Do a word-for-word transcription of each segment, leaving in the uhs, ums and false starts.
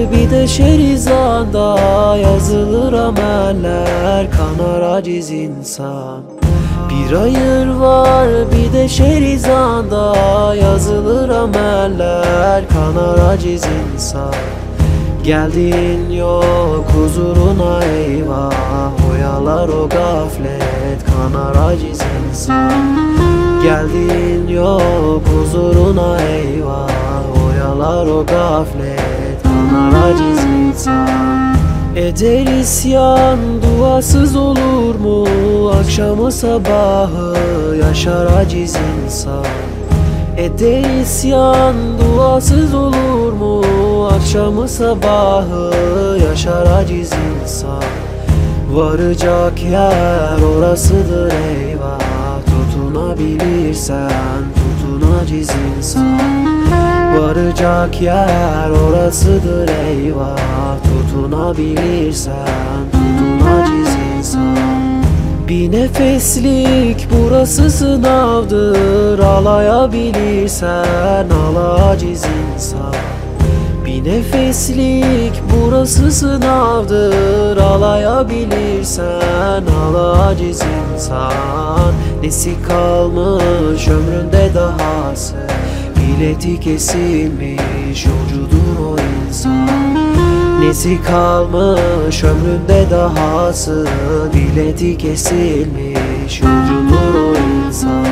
bir de şerizanda, yazılır ameller, kanar aciz insan. Bir hayır var bir de şerizanda, yazılır ameller, kanar aciz insan. Geldiğin yok huzuruna eyvah, oyalar o gaflet, kanar aciz insan. Geldiğin yok huzuruna eyvah, oyalar o gaflet, kanar aciz insan. Eder isyan duasız olur mu? Akşamı sabahı yaşar aciz insan. Eder isyan duasız olur mu? Akşamı sabahı yaşar aciz insan. Varacak yer orasıdır eyvah, tutunabilirsen tutun aciz insan. Varacak yer orasıdır eyvah, tutunabilirsen tutun aciz insan. Bir nefeslik burası sınavdır, alayabilirsen ala aciz insan. Bir nefeslik burası sınavdır, alayabilirsen ala aciz insan. Nesi kalmış ömründe dahası, bileti kesilmiş yolcudur o insan. Nesi kalmış ömründe dahası, bileti kesilmiş yolcudur o insan.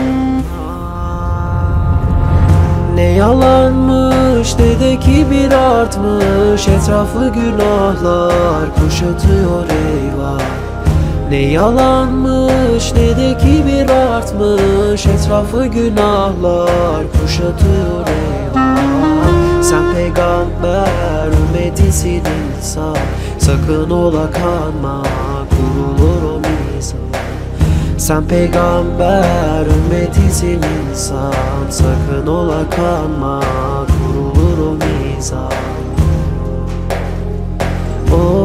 Ne yalanmış ne de kibir artmış, etrafı günahlar kuşatıyor eyvah. Ne yalanmış ne de kibir artmış, etrafı günahlar kuşatıyor eyvah. Sen peygamber ümmetisin insan, sakın ola kanma kurulur o mizan. Sen peygamber ümmetisin insan, sakın ola kanma kurulur o mizan. Oh.